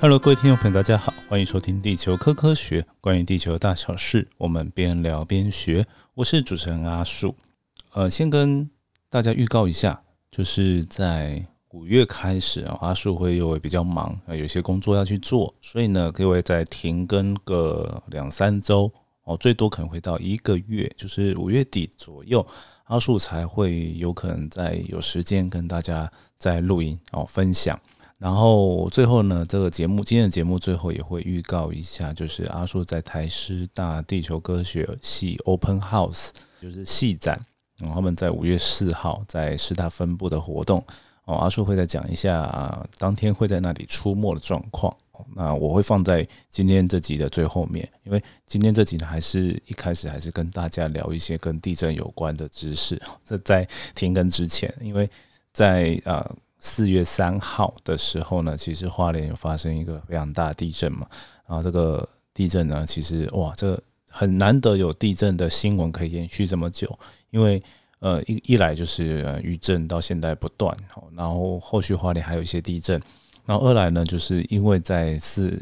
Hello， 各位听众朋友，大家好，欢迎收听地球科学，关于地球大小事，我们边聊边学。我是主持人阿树。先跟大家预告一下，就是在5月开始阿树会又会比较忙，有些工作要去做，所以呢，各位再停更个2-3周最多可能会到1个月，就是5月底左右，阿树才会有可能再有时间跟大家再录音分享。然后最后呢，这个节目今天的节目最后也会预告一下，就是阿树在台师大地球科学系 Open House， 就是系展，他们在5月4号在师大分部的活动，阿树会再讲一下当天会在那里出没的状况。那我会放在今天这集的最后面，因为今天这集呢，还是一开始还是跟大家聊一些跟地震有关的知识。这在停更之前，因为在4月3号的时候呢，其实花莲有发生一个非常大的地震嘛，然后这个地震呢，其实这很难得有地震的新闻可以延续这么久，因为一来就是余震到现在不断，然后后续花莲还有一些地震，然后二来呢，就是因为在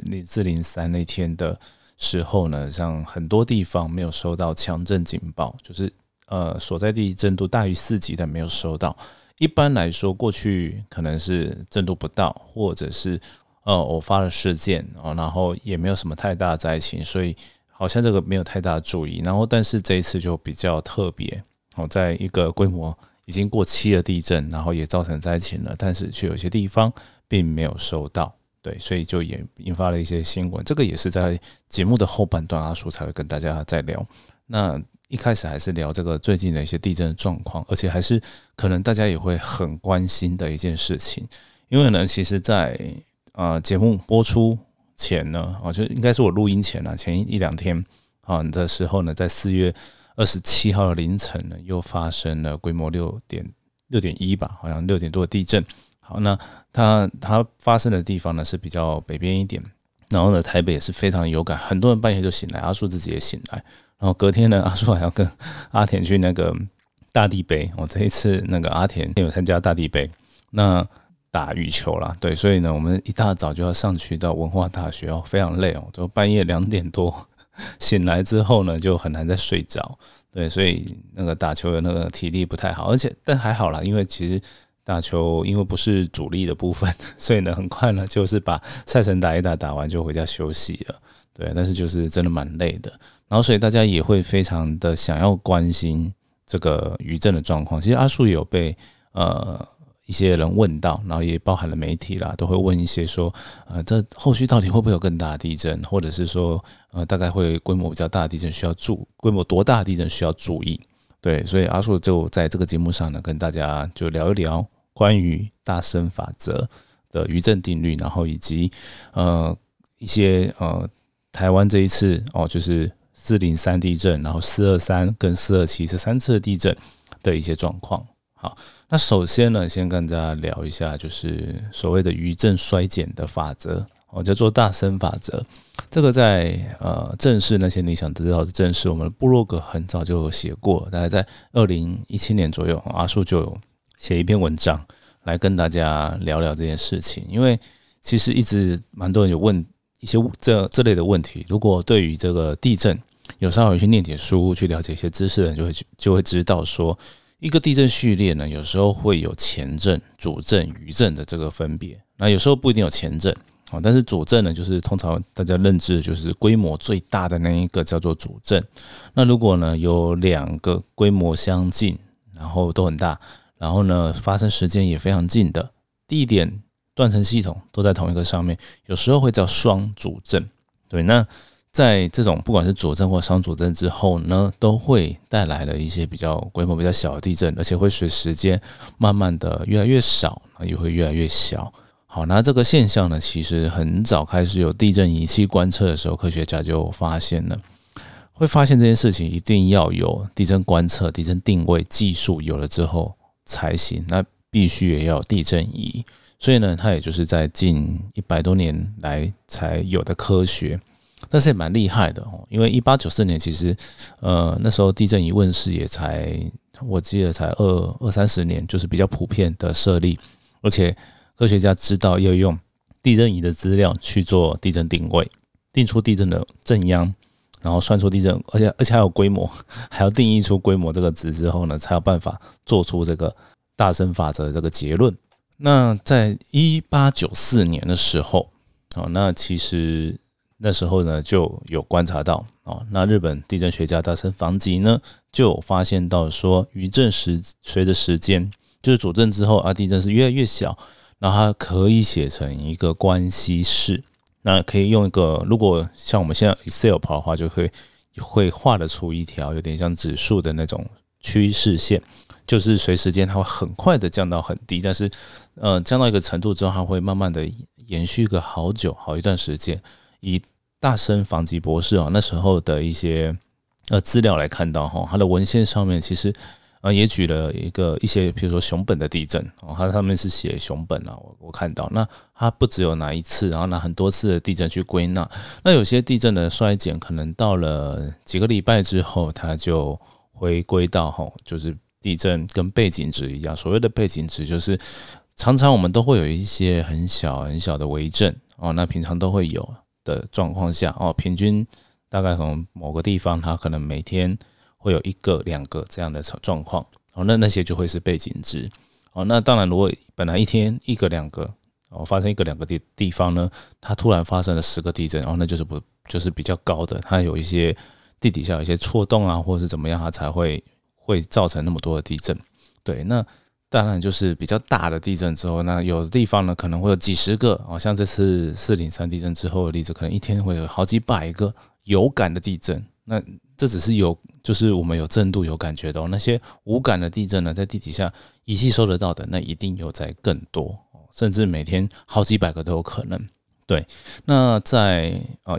403那天的时候呢，像很多地方没有收到强震警报，就是所在地震度大于4级的没有收到。一般来说，过去可能是震度不到，或者是偶发的事件，然后也没有什么太大的灾情，所以好像这个没有太大的注意。然后，但是这一次就比较特别，在一个规模已经过7的地震，然后也造成灾情了，但是却有些地方并没有收到，对，所以就也引发了一些新闻。这个也是在节目的后半段，阿叔才会跟大家再聊。那一开始还是聊这个最近的一些地震的状况，而且还是可能大家也会很关心的一件事情，因为呢，其实在节目播出前呢，就应该是我录音前前1-2天的时候呢，在4月27号的凌晨呢，又发生了规模6.1吧，好像6点多的地震。好，那它发生的地方呢是比较北边一点，然后呢，台北也是非常有感，很多人半夜就醒来，阿树自己也醒来。然后隔天呢，阿树还要跟阿田去那个大地杯，这一次那个阿田有参加大地杯，那打羽球啦，对，所以呢，我们一大早就要上去到文化大学非常累就半夜2点多醒来之后呢，就很难再睡着，对，所以那个打球的那个体力不太好，但还好啦，因为其实打球因为不是主力的部分，所以呢，很快呢就是把赛程打一打，打完就回家休息了，对，但是就是真的蛮累的。然后，所以大家也会非常的想要关心这个余震的状况。其实阿树也有被一些人问到，然后也包含了媒体啦，都会问一些说，这后续到底会不会有更大的地震，或者是说，大概会规模比较大的地震需要规模多大的地震需要注意？对，所以阿树就在这个节目上呢，跟大家就聊一聊关于大声法则的余震定律，然后以及一些台湾这一次就是403地震，然后423跟427这3次的地震的一些状况。好，那首先呢，先跟大家聊一下，就是所谓的余震衰减的法则，叫做大声法则。这个在正式那些你想知道的正式，我们的部落格很早就有写过，大概在2017年左右，阿树就有写一篇文章来跟大家聊聊这件事情。因为其实一直蛮多人有问一些这类的问题，如果对于这个地震有稍微去念点书，去了解一些知识的人就会知道说，一个地震序列呢，有时候会有前震、主震、余震的这个分别。那有时候不一定有前震，但是主震呢，就是通常大家认知的就是规模最大的那一个叫做主震。那如果呢有2个规模相近，然后都很大，然后呢发生时间也非常近的地点、断层系统都在同一个上面，有时候会叫双主震。对，那在这种不管是主震或双主震之后呢，都会带来了一些比较规模比较小的地震，而且会随时间慢慢的越来越少，也会越来越小。好，那这个现象呢，其实很早开始有地震仪器观测的时候，科学家就发现了，会发现这件事情一定要有地震观测、地震定位技术有了之后才行，那必须也要有地震仪。所以呢，它也就是在近100多年来才有的科学。但是也蛮厉害的因为1894年其实那时候地震仪问世也才我记得才20-30年，就是比较普遍的设立，而且科学家知道要用地震仪的资料去做地震定位，定出地震的震央，然后算出地震，而且还有规模，还要定义出规模这个值之后呢，才有办法做出这个大声法则的这个结论。那在1894年的时候，那其实那时候呢就有观察到，那日本地震学家大森房吉呢就有发现到说，余震随着时间就是主震之后地震是越来越小，然后它可以写成一个关系式，那可以用一个，如果像我们现在 Excel 跑的话，就会画得出一条有点像指数的那种趋势线，就是随时间它会很快的降到很低，但是降到一个程度之后，它会慢慢的延续个好一段时间。以大森房吉博士那时候的一些资料来看到他的文献上面其实也举了一些比如说熊本的地震它上面是写熊本我看到，那它不只有拿一次，然后拿很多次的地震去归纳，那有些地震的衰减可能到了几个礼拜之后，它就回归到就是地震跟背景值一样，所谓的背景值就是常常我们都会有一些很小的微震那平常都会有的状况下平均大概从某个地方它可能每天会有1个2个这样的状况那些就会是背景值那当然如果本来一天1个2个发生1个2个地方呢，它突然发生了10个地震那就是比较高的，它有一些地底下有一些错动或者是怎么样，它才会造成那么多的地震。对，那当然就是比较大的地震之后，那有的地方呢可能会有几十个像这次403地震之后的例子，可能一天会有好几百个有感的地震。那这只是就是我们有震度有感觉的那些无感的地震呢，在地底下仪器收得到的，那一定有在更多，甚至每天好几百个都有可能。对，那在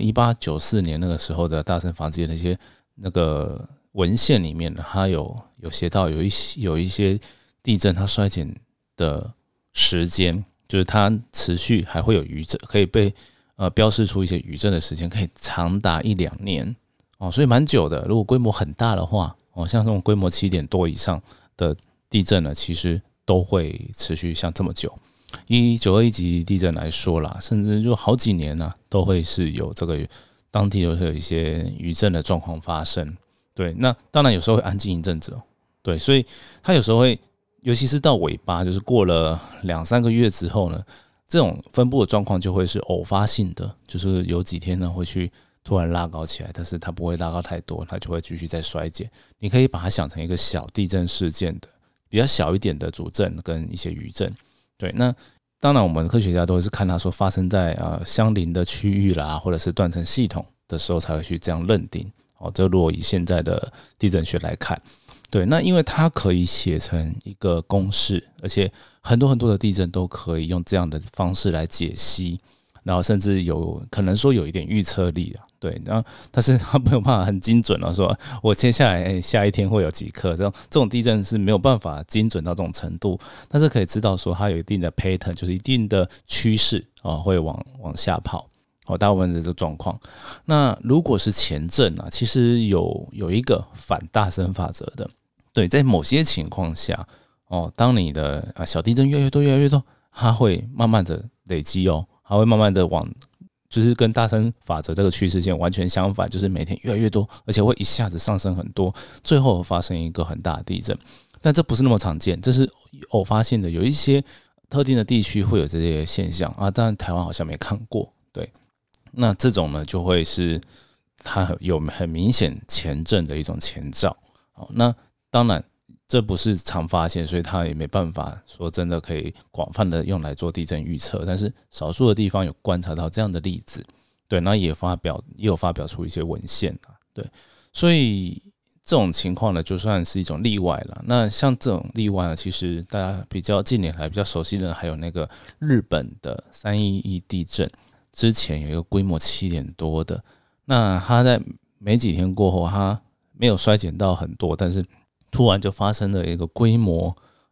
1894年那个时候的大森房吉的那个文献里面呢，它有写到有一些地震它衰减的时间，就是它持续还会有余震，可以被标示出一些余震的时间，可以长达1-2年所以蛮久的。如果规模很大的话像这种规模7点多以上的地震呢，其实都会持续像这么久。以921级地震来说啦，甚至就好几年都会是有这个当地有一些余震的状况发生。对，那当然有时候会安静一阵子对，所以它有时候会，尤其是到尾巴，就是过了2-3个月之后呢，这种分布的状况就会是偶发性的，就是有几天呢会去突然拉高起来，但是它不会拉高太多，它就会继续再衰减。你可以把它想成一个小地震事件的比较小一点的主震跟一些余震。对，那当然我们科学家都是看它说发生在相邻的区域啦，或者是断层系统的时候才会去这样认定这如果以现在的地震学来看。对，那因为它可以写成一个公式，而且很多的地震都可以用这样的方式来解析，然后甚至可能说有一点预测力对，然后但是它没有办法很精准说我接下来下一天会有几克，这种地震是没有办法精准到这种程度，但是可以知道说它有一定的 pattern， 就是一定的趋势会往下跑大部分的这个状况。那如果是前震其实有一个反大声法则的。对，在某些情况下当你的小地震越来越多，它会慢慢的累积它会慢慢的就是跟大声法则这个趋势线完全相反，就是每天越来越多，而且会一下子上升很多，最后发生一个很大的地震。但这不是那么常见，这是偶发性的，有一些特定的地区会有这些现象当然台湾好像没看过。对，那这种呢就会是它有很明显前震的一种前兆那当然这不是常发现，所以它也没办法说真的可以广泛的用来做地震预测，但是少数的地方有观察到这样的例子。对，那也有发表出一些文献对，所以这种情况呢就算是一种例外了。那像这种例外呢，其实大家比较近年来比较熟悉的还有那个日本的311地震，之前有一个规模7点多的，那它在没几天过后，它没有衰减到很多，但是突然就发生了一个规模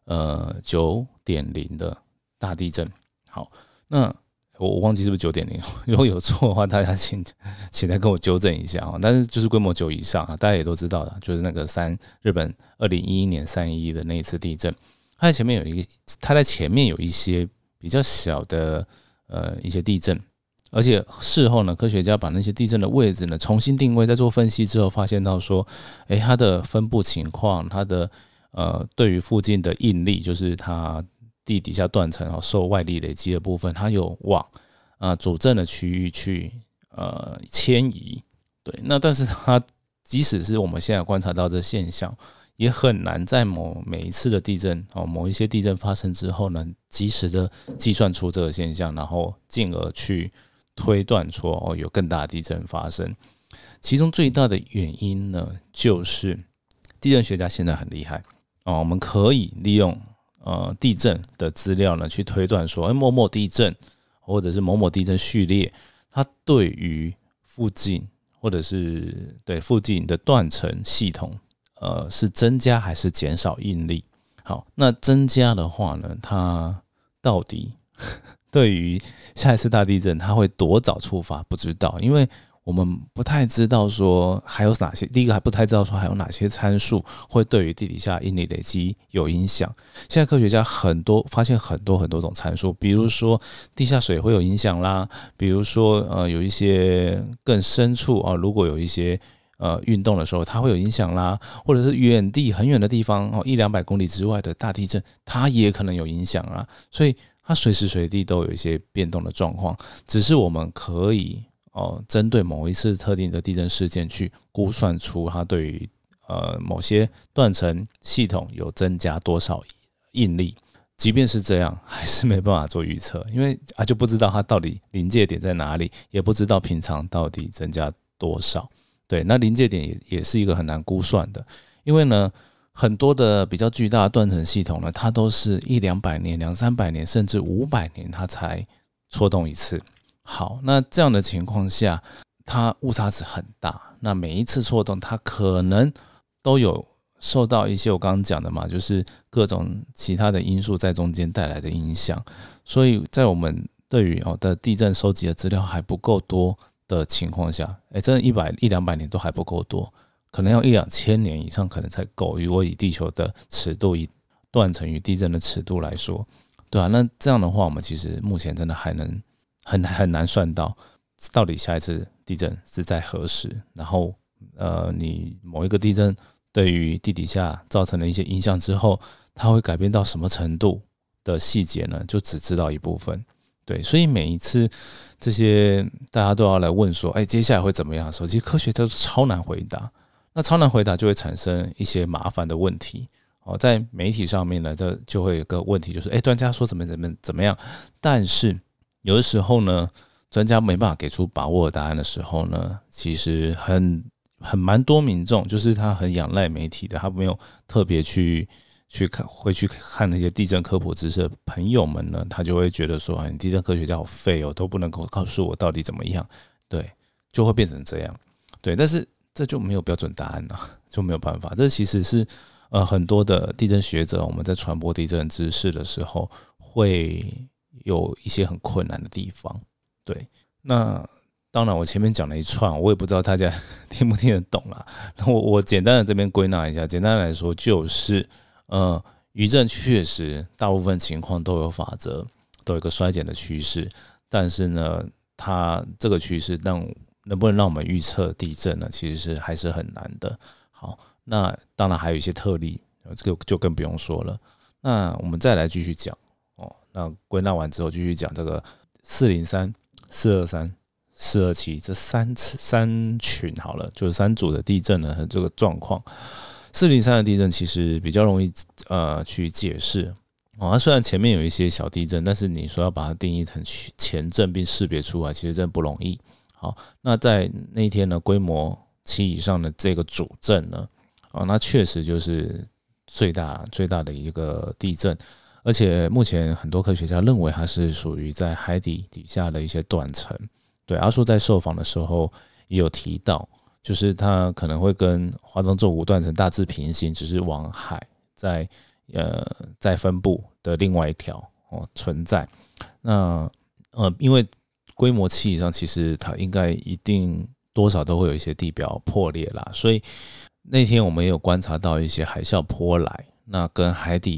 9.0的大地震。好，那我忘记是不是9.0，如果有错的话，大家请再跟我纠正一下但是就是规模9以上大家也都知道的，就是那个日本2011年311的那一次地震，它在前面有一些比较小的一些地震，而且事后呢，科学家把那些地震的位置呢重新定位，在做分析之后，发现到说，它的分布情况，它的对于附近的应力，就是它地底下断层受外力累积的部分，它有往主震的区域去迁移。对，那但是它即使是我们现在观察到这现象，也很难在每一次的地震某一些地震发生之后呢，及时的计算出这个现象，然后进而去推断出有更大的地震发生。其中最大的原因呢，就是地震学家现在很厉害我们可以利用地震的资料呢，去推断说某某地震或者是某某地震序列，它对于附近或者是对附近的断层系统是增加还是减少应力。好，那增加的话呢，它到底对于下一次大地震它会多早触发不知道，因为我们不太知道说还有哪些，第一个还不太知道说还有哪些参数会对于地底下应力累积有影响。现在科学家发现很多种参数，比如说地下水会有影响啦，比如说有一些更深处如果有一些运动的时候它会有影响啦，或者是很远的地方100-200公里之外的大地震，它也可能有影响啦。所以它随时随地都有一些变动的状况，只是我们可以针对某一次特定的地震事件去估算出它对于某些断层系统有增加多少应力。即便是这样，还是没办法做预测，因为就不知道它到底临界点在哪里，也不知道平常到底增加多少。对，那临界点也是一个很难估算的，因为呢，很多的比较巨大的断层系统呢，它都是100-200年、200-300年，甚至500年它才戳动一次。好，那这样的情况下，它误差值很大，那每一次戳动，它可能都有受到一些我刚刚讲的嘛，就是各种其他的因素在中间带来的影响。所以在我们对于的地震收集的资料还不够多的情况下，真的100-200年都还不够多，可能要1-2000年以上可能才够。如果以地球的尺度，以断层与地震的尺度来说，对啊，那这样的话，我们其实目前真的还能很难算到底下一次地震是在何时，然后你某一个地震对于地底下造成了一些影响之后，它会改变到什么程度的细节呢？就只知道一部分。对，所以每一次这些大家都要来问说，接下来会怎么样的时候，其实科学家都超难回答。那超难回答就会产生一些麻烦的问题。在媒体上面呢，这就会有个问题，就是专家说怎么样，但是有的时候呢，专家没办法给出把握的答案的时候呢，其实蛮多民众就是他很仰赖媒体的，他没有特别去看那些地震科普知识的朋友们呢，他就会觉得说，你地震科学家好废都不能够告诉我到底怎么样，对，就会变成这样，对，但是这就没有标准答案就没有办法，这其实是很多的地震学者我们在传播地震知识的时候会有一些很困难的地方，对，那当然我前面讲了一串，我也不知道大家听不听得懂啦。我简单的这边归纳一下，简单来说就是余震确实大部分情况都有法则，都有一个衰减的趋势，但是呢，它这个趋势能不能让我们预测地震呢？其实是还是很难的。好，那当然还有一些特例，这个就更不用说了。那我们再来继续讲那归纳完之后继续讲这个403、423、427这三群好了，就是3组的地震的这个状况。403的地震其实比较容易去解释它虽然前面有一些小地震，但是你说要把它定义成前震并识别出来，其实真的不容易。好，那在那一天呢，规模7以上的这个主震呢，那确实就是最大的一个地震，而且目前很多科学家认为它是属于在海底下的一些断层。对，阿树在受访的时候也有提到，就是它可能会跟华东纵谷断层大致平行，只是往海在分布的另外一条存在。那因为规模7以上，其实它应该一定多少都会有一些地表破裂啦，所以那天我们也有观察到一些海啸波来，那跟海底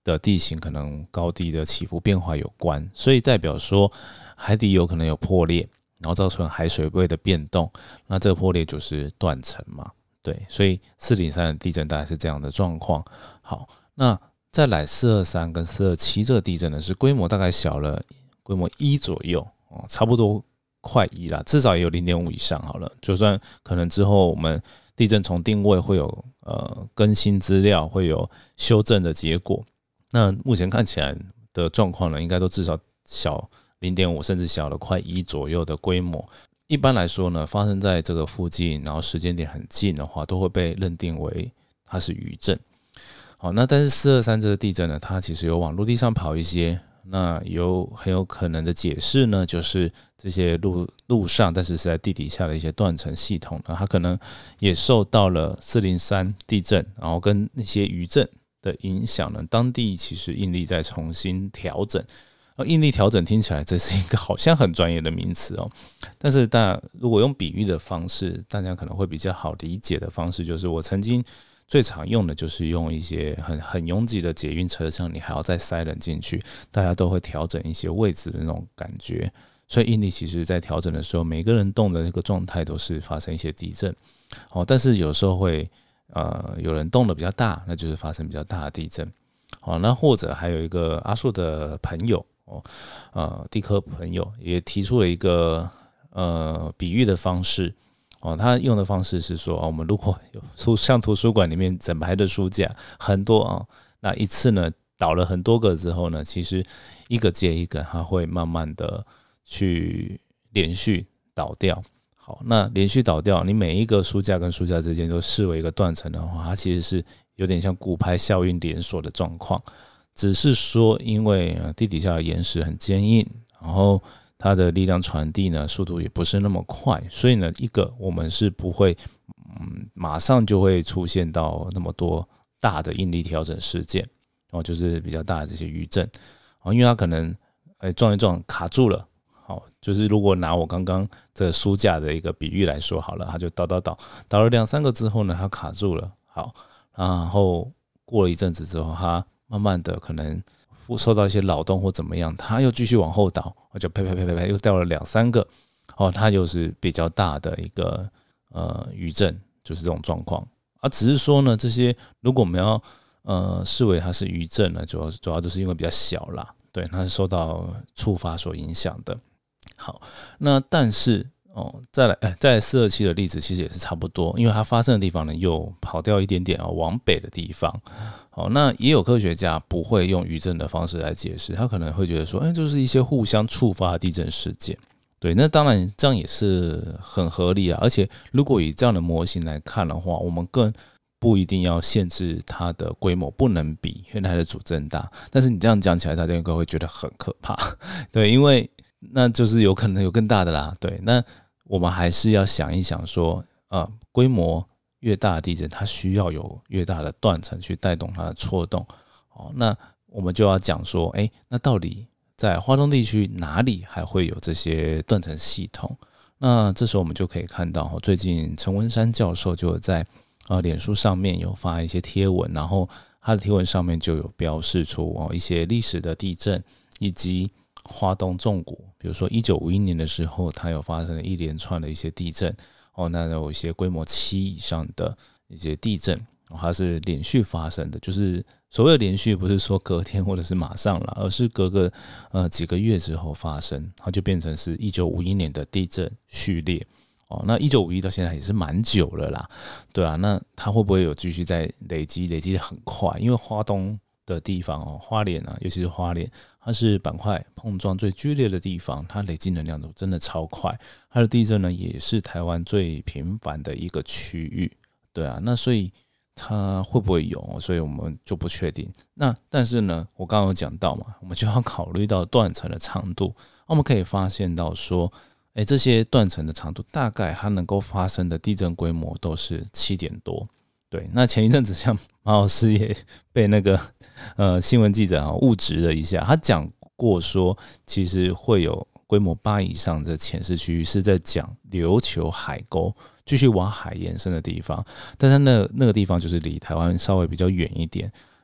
的地形可能高低的起伏变化有关，所以代表说海底有可能有破裂，然后造成海水位的变动，那这个破裂就是断层嘛。对，所以403的地震大概是这样的状况。好，那再来423跟427这个地震呢，是规模大概小了规模1左右，差不多快1啦，至少也有 0.5 以上好了。就算可能之后我们地震重定位会有更新资料，会有修正的结果。那目前看起来的状况呢，应该都至少小 0.5 甚至小了快1左右的规模。一般来说呢，发生在这个附近，然后时间点很近的话，都会被认定为它是余震。好，那但是423这个地震呢，它其实有往陆地上跑一些，那很有可能的解释呢，就是这些陆上但是在地底下的一些断层系统呢，它可能也受到了403地震，然后跟那些余震的影响呢，当地其实应力在重新调整。应力调整听起来这是一个好像很专业的名词哦，但是如果用比喻的方式，大家可能会比较好理解的方式，就是我曾经最常用的就是用一些很拥挤的捷运车厢，你还要再塞人进去，大家都会调整一些位置的那种感觉。所以应力其实在调整的时候，每个人动的那个状态都是发生一些地震。但是有时候会有人动的比较大，那就是发生比较大的地震。那或者还有一个阿树的朋友地科朋友也提出了一个比喻的方式。他用的方式是说，我们如果有像图书馆里面整排的书架很多那一次呢倒了很多个之后呢，其实一个接一个，它会慢慢的去连续倒掉。好，那连续倒掉，你每一个书架跟书架之间都视为一个断层的话，它其实是有点像骨牌效应连锁的状况。只是说，因为地底下的岩石很坚硬，然后它的力量传递呢速度也不是那么快，所以呢，我们是不会马上就会出现到那么多大的应力调整事件，就是比较大的这些余震，因为它可能撞一撞卡住了。好，就是如果拿我刚刚这个书架的一个比喻来说好了，它就倒了2-3个之后呢，它卡住了。好，然后过了一阵子之后，它慢慢的可能受到一些扰动或怎么样，它又继续往后倒，就啪又掉了2-3个，它又是比较大的一个余震，就是这种状况。只是说呢，这些如果我们要视为它是余震呢，主要就是因为比较小啦，对，它是受到触发所影响的。好，那但是再来427的例子其实也是差不多，因为它发生的地方呢又跑掉一点点往北的地方。那也有科学家不会用余震的方式来解释，他可能会觉得说，就是一些互相触发的地震事件。对，那当然这样也是很合理啊。而且如果以这样的模型来看的话，我们更不一定要限制它的规模不能比原来的主震大。但是你这样讲起来，大家应该会觉得很可怕。对，因为那就是有可能有更大的啦。对，那我们还是要想一想说，规模越大的地震，它需要有越大的断层去带动它的错动。那我们就要讲说，那到底在花东地区哪里还会有这些断层系统？那这时候我们就可以看到，最近陈文山教授就在脸书上面有发一些贴文，然后他的贴文上面就有标示出一些历史的地震以及花东纵谷，比如说1951年的时候，它有发生了一连串的一些地震，那有一些规模7以上的一些地震，它是连续发生的，就是所谓的连续不是说隔天或者是马上啦，而是隔个几个月之后发生，它就变成是1951年的地震序列。那1951到现在也是蛮久了啦，对啊，那它会不会有继续在累积的很快？因为花东的地方花莲尤其是花莲，它是板块碰撞最剧烈的地方，它累积能量都真的超快。它的地震呢，也是台湾最频繁的一个区域，对啊，那所以它会不会有？所以我们就不确定。那但是呢，我刚刚有讲到嘛，我们就要考虑到断层的长度。我们可以发现到说，这些断层的长度大概它能够发生的地震规模都是7点多。对，那前一阵子像马老师也被那个新闻记者误植了一下，他讲过说，其实会有规模8以上的潜势区域是在讲琉球海沟继续往海延伸的地方，但是那个地方就是离台湾稍微比较远一点。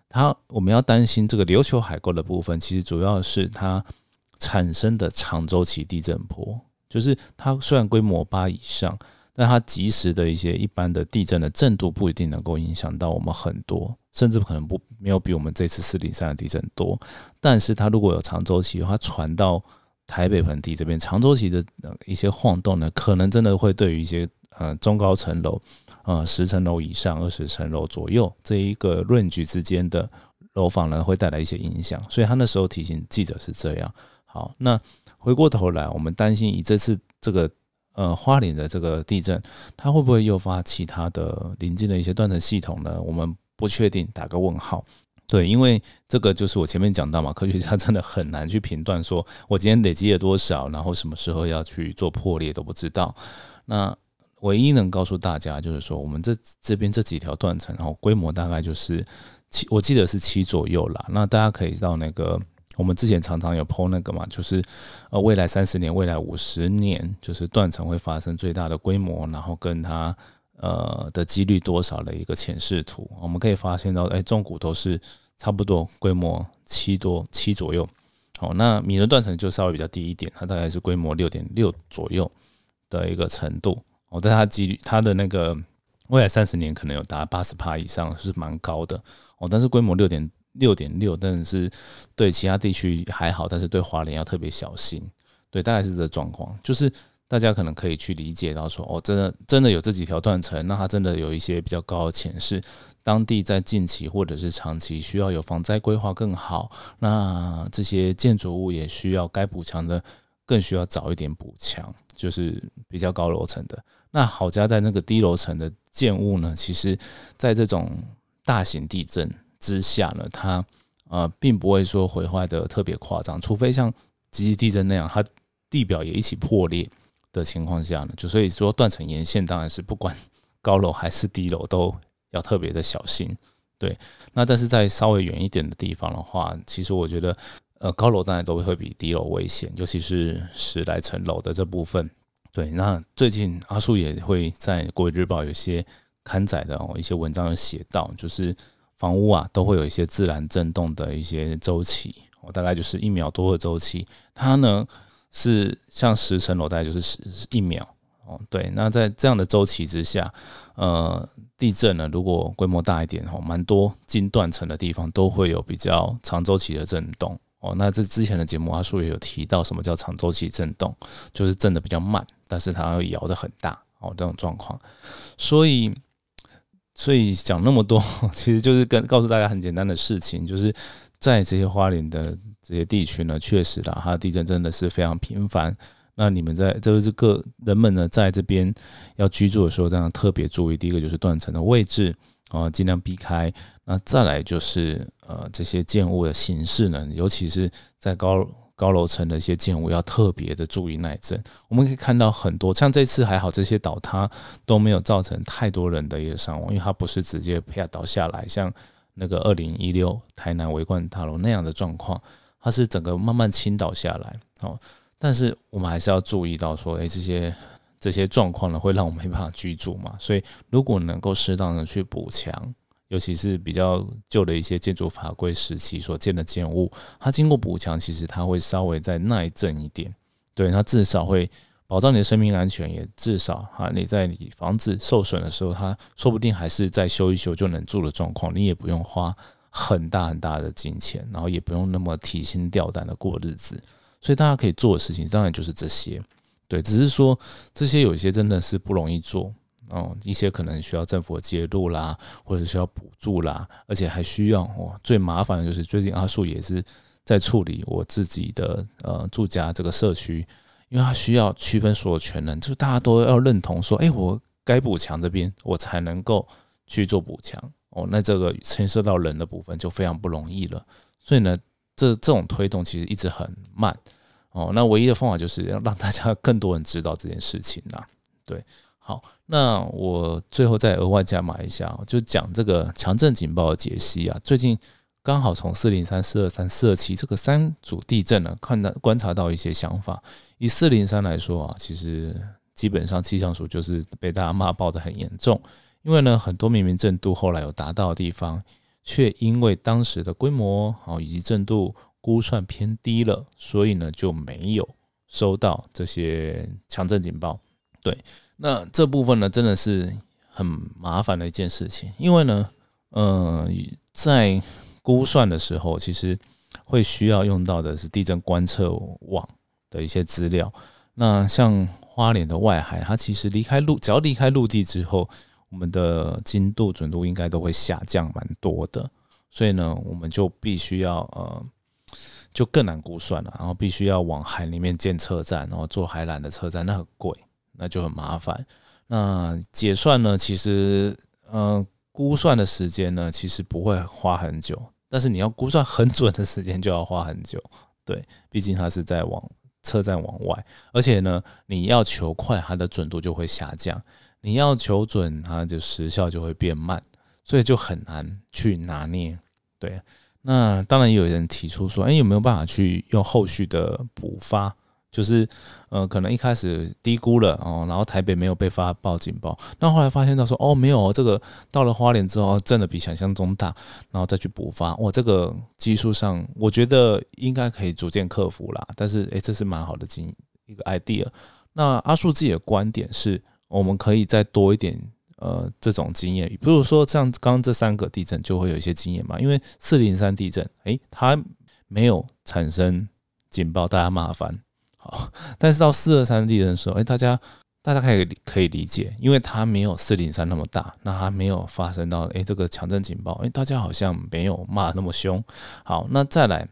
我们要担心这个琉球海沟的部分，其实主要是它产生的长周期地震波，就是它虽然规模8以上，但它即时的一些一般的地震的震度不一定能够影响到我们很多，甚至可能没有比我们这次403的地震多。但是它如果有长周期的话，传到台北盆地这边，长周期的一些晃动呢，可能真的会对于一些中高层楼10层楼以上、20层楼左右这一个 range 之间的楼房呢，会带来一些影响。所以他那时候提醒记者是这样。好，那回过头来，我们担心以这次这个花莲的这个地震，它会不会诱发其他的邻近的一些断层系统呢？我们不确定，打个问号。对，因为这个就是我前面讲到嘛，科学家真的很难去评断说我今天累积了多少，然后什么时候要去做破裂都不知道。那唯一能告诉大家就是说，我们这边这几条断层，然后规模大概就是我记得是7左右啦。那大家可以到那个我们之前常常有 po 那个嘛，就是未来30年、未来50年，就是断层会发生最大的规模，然后跟它的几率多少的一个浅视图，我们可以发现到，中古都是差不多规模7左右。好，那米伦断层就稍微比较低一点，它大概是规模6.6左右的一个程度。但它几率，它的那个未来30年可能有达 80% 以上，是蛮高的。但是规模6.6，但是对其他地区还好，但是对花莲要特别小心。对，大概是这个状况，就是大家可能可以去理解到说，真的有这几条断层，那它真的有一些比较高的潜势，当地在近期或者是长期需要有防灾规划更好，那这些建筑物也需要该补强的更需要早一点补强，就是比较高楼层的。那好加在那个低楼层的建物呢，其实在这种大型地震之下呢，它并不会说毁坏的特别夸张，除非像极级地震那样，它地表也一起破裂的情况下呢，就所以说断层沿线当然是不管高楼还是低楼都要特别的小心。对，那但是在稍微远一点的地方的话，其实我觉得高楼当然都会比低楼危险，尤其是10来层楼的这部分。对，那最近阿树也会在国语日报有些刊载的一些文章有写到，就是房屋都会有一些自然震动的一些周期，大概就是1秒多的周期。它呢是像10层楼大概就是1秒。对，那在这样的周期之下，地震呢如果规模大一点，蛮多近断层的地方都会有比较长周期的震动。那这之前的节目阿树也有提到什么叫长周期震动，就是震得比较慢，但是它会摇得很大这种状况。所以讲那么多，其实就是告诉大家很简单的事情，就是在这些花莲的这些地区呢，确实啦，它的地震真的是非常频繁。那你们就是人们呢，在这边要居住的时候，这样特别注意。第一个就是断层的位置尽量避开。那再来就是这些建物的形式呢，尤其是在高楼层的一些建物要特别的注意耐震。我们可以看到很多，像这次还好，这些倒塌都没有造成太多人的一个伤亡，因为它不是直接啪倒下来，像那个2016台南维冠大楼那样的状况，它是整个慢慢倾倒下来。但是我们还是要注意到说，这些状况呢，会让我们没办法居住嘛。所以如果能够适当的去补强，尤其是比较旧的一些建筑法规时期所建的建物，它经过补强，其实它会稍微再耐震一点。对，它至少会保障你的生命安全，也至少你在你房子受损的时候，它说不定还是再修一修就能住的状况，你也不用花很大很大的金钱，然后也不用那么提心吊胆的过日子。所以大家可以做的事情当然就是这些。对，只是说这些有一些真的是不容易做一些可能需要政府的介入啦，或者需要补助啦，而且还需要最麻烦的就是最近阿树也是在处理我自己的住家这个社区，因为他需要区分所有权人，就是大家都要认同说，我该补强这边我才能够去做补强那这个牵涉到人的部分就非常不容易了。所以呢，这种推动其实一直很慢那唯一的方法就是要让大家更多人知道这件事情啦。对，好，那我最后再额外加码一下，就讲这个强震警报的解析最近刚好从403、423、427这个3组地震呢，观察到一些想法。以403来说其实基本上气象署就是被大家骂爆得很严重，因为呢很多明明震度后来有达到的地方， 却因为当时的规模以及震度估算偏低了，所以呢就没有收到这些强震警报。对，那这部分呢真的是很麻烦的一件事情，因为呢在估算的时候，其实会需要用到的是地震观测网的一些资料。那像花莲的外海，它其实只要离开陆地之后，我们的精度准度应该都会下降蛮多的，所以呢我们就必须要就更难估算了，然后必须要往海里面建车站，然后做海缆的车站，那很贵，那就很麻烦。那解算呢，其实估算的时间呢，其实不会花很久，但是你要估算很准的时间就要花很久。对，毕竟它是在车站往外，而且呢，你要求快，它的准度就会下降；你要求准，它的时效就会变慢，所以就很难去拿捏。对，那当然也有人提出说，有没有办法去用后续的补发？就是可能一开始低估了然后台北没有被发报警报，那后来发现到说没有这个到了花莲之后真的比想象中大，然后再去补发，这个技术上我觉得应该可以逐渐克服啦。但是这是蛮好的一个 idea。那阿树自己的观点是，我们可以再多一点这种经验，比如说像刚刚这3个地震就会有一些经验嘛，因为403地震它没有产生警报，大家麻烦。但是到423地震的时候，大家可以理解，因为它没有403那么大，那它没有发生到这个强震警报，大家好像没有骂那么凶。好，那再来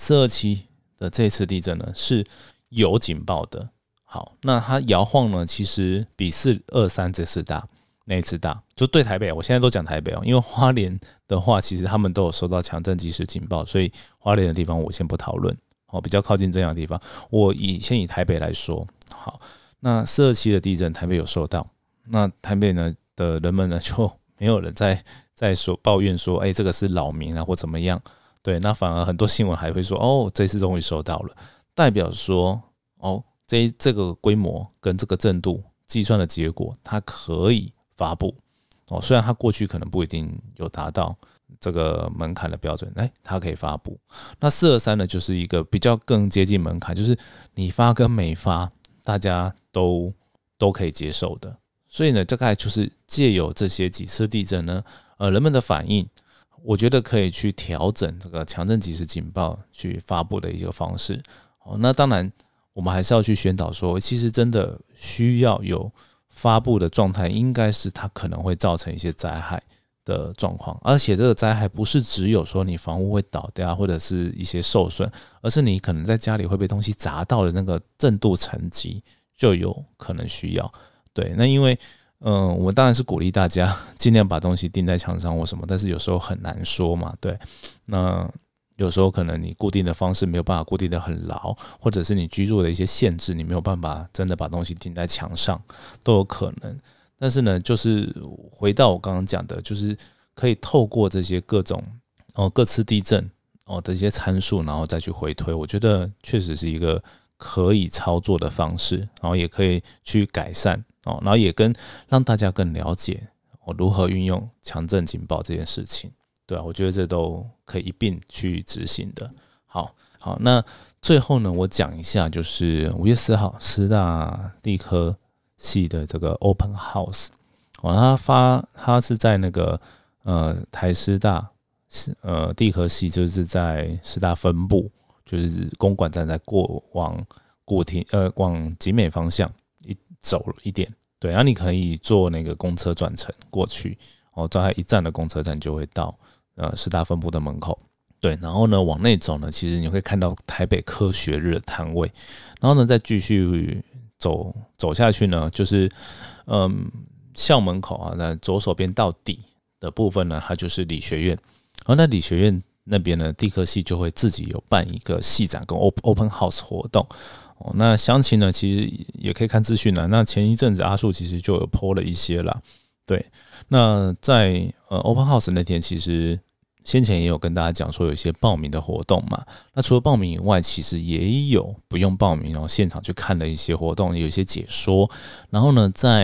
427的这次地震呢是有警报的。好，那它摇晃呢，其实比423这次大，那一次大，就对台北，我现在都讲台北因为花莲的话，其实他们都有收到强震即时警报，所以花莲的地方我先不讨论。比较靠近这样的地方，我先以台北来说。好，那427的地震，台北有受到，那台北呢的人们呢就没有人在抱怨说，这个是扰民啊或怎么样。对，那反而很多新闻还会说，这次终于收到了，代表说，这个规模跟这个震度计算的结果，它可以发布。虽然它过去可能不一定有达到这个门槛的标准，它可以发布。那423呢，就是一个比较更接近门槛，就是你发跟没发，大家都可以接受的。所以呢，大概就是借由这些几次地震呢，人们的反应，我觉得可以去调整这个强震即时警报去发布的一个方式。那当然，我们还是要去宣导说，其实真的需要有发布的状态，应该是它可能会造成一些灾害的状况，而且这个灾害不是只有说你房屋会倒掉或者是一些受损，而是你可能在家里会被东西砸到的那个震度层级就有可能需要。对，那因为我当然是鼓励大家尽量把东西钉在墙上或什么，但是有时候很难说嘛。对，那有时候可能你固定的方式没有办法固定的很牢，或者是你居住的一些限制，你没有办法真的把东西钉在墙上，都有可能。但是呢，就是回到我刚刚讲的，就是可以透过这些各种各次地震的一些参数，然后再去回推，我觉得确实是一个可以操作的方式，然后也可以去改善然后也让大家更了解如何运用强震警报这件事情。对啊，我觉得这都可以一并去执行的。好，那最后呢，我讲一下，就是5月4号师大地科系的这个 Open House，它是在那个台师大地科系，就是在师大分部，就是公馆站在往景美方向走一点，对，然后你可以坐那个公车转乘过去，在一站的公车站就会到师大分部的门口。对，然后呢往内走呢，其实你会看到台北科学日的摊位，然后呢再继续走下去呢，就是校门口那左手边到底的部分呢，它就是理学院。然后那理学院那边呢，地科系就会自己有办一个系展跟 Open House 活动。那详情呢，其实也可以看资讯啦。那前一阵子阿树其实就有 po 了一些啦。对，那在Open House 那天，其实先前也有跟大家讲说有一些报名的活动嘛。那除了报名以外，其实也有不用报名现场去看的一些活动，有一些解说。然后呢，在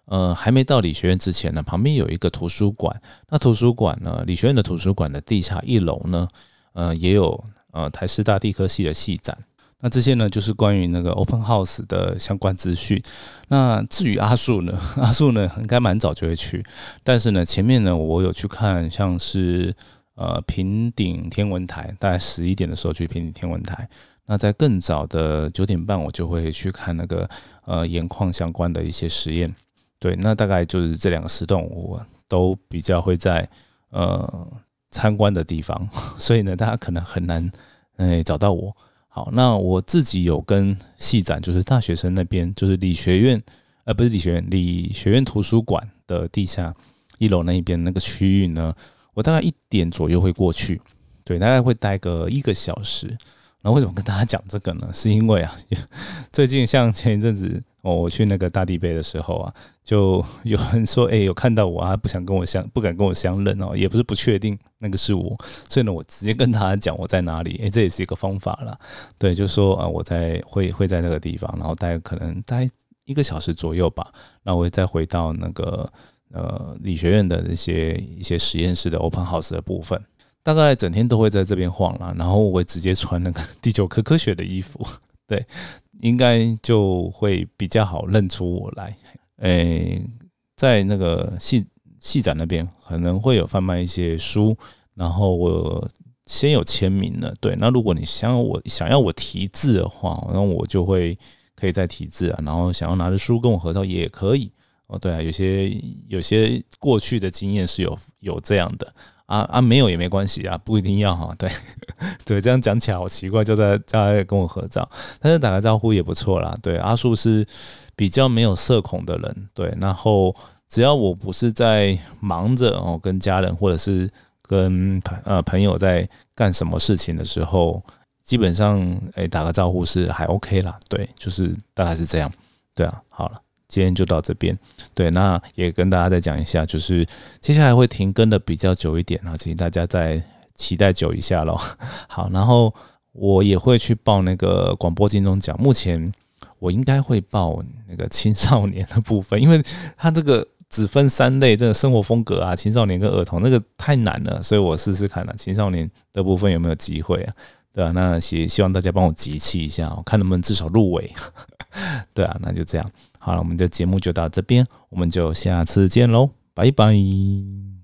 还没到理学院之前呢，旁边有一个图书馆。那图书馆呢，理学院的图书馆的地下1楼呢，也有台师大地科系的系展。那这些呢，就是关于那个 Open House 的相关资讯。那至于阿树呢，阿树呢应该蛮早就会去，但是呢，前面呢我有去看，像是平顶天文台，大概11点的时候去平顶天文台。那在更早的9点半，我就会去看那个盐矿相关的一些实验。对，那大概就是这2个时段，我都比较会在参观的地方，所以呢，大家可能很难找到我。好，那我自己有跟系展，就是大学生那边，就是理学院，不是理学院，理学院图书馆的地下1楼那一边那个区域呢，我大概1点左右会过去，对，大概会待个1个小时。然后为什么跟大家讲这个呢？是因为最近像前一阵子我去那个大地杯的时候啊，就有人说有看到我啊，不敢跟我相认哦，也不是不确定那个是我，所以呢，我直接跟大家讲我在哪里，这也是一个方法啦。对，就说我会在那个地方，然后可能待1个小时左右吧，然后我会再回到那个理学院的一些实验室的 Open House 的部分。大概整天都会在这边晃啦，然后我会直接穿那个地球科学的衣服，对，应该就会比较好认出我来。在那个系展那边可能会有贩卖一些书，然后我先有签名了，对，那如果你想要我题字的话，那我就可以再题字啊，然后想要拿着书跟我合照也可以。对啊，有些过去的经验是有这样的。没有也没关系啊，不一定要哈。对对，这样讲起来好奇怪，就在跟我合照，但是打个招呼也不错啦。对，阿树是比较没有社恐的人，对，然后只要我不是在忙着跟家人或者是跟朋友在干什么事情的时候，基本上打个招呼是还 OK 啦。对，就是大概是这样。对啊，好了。今天就到这边，对，那也跟大家再讲一下，就是接下来会停更的比较久一点，请大家再期待久一下咯。好，然后我也会去报那个广播金钟奖，目前我应该会报那个青少年的部分，因为它这个只分3类，这个生活风格啊、青少年跟儿童那个太难了，所以我试试看青少年的部分有没有机会啊？对啊，那希望大家帮我集气一下，看能不能至少入围。对啊，那就这样。好了，我们的节目就到这边，我们就下次见喽，拜拜。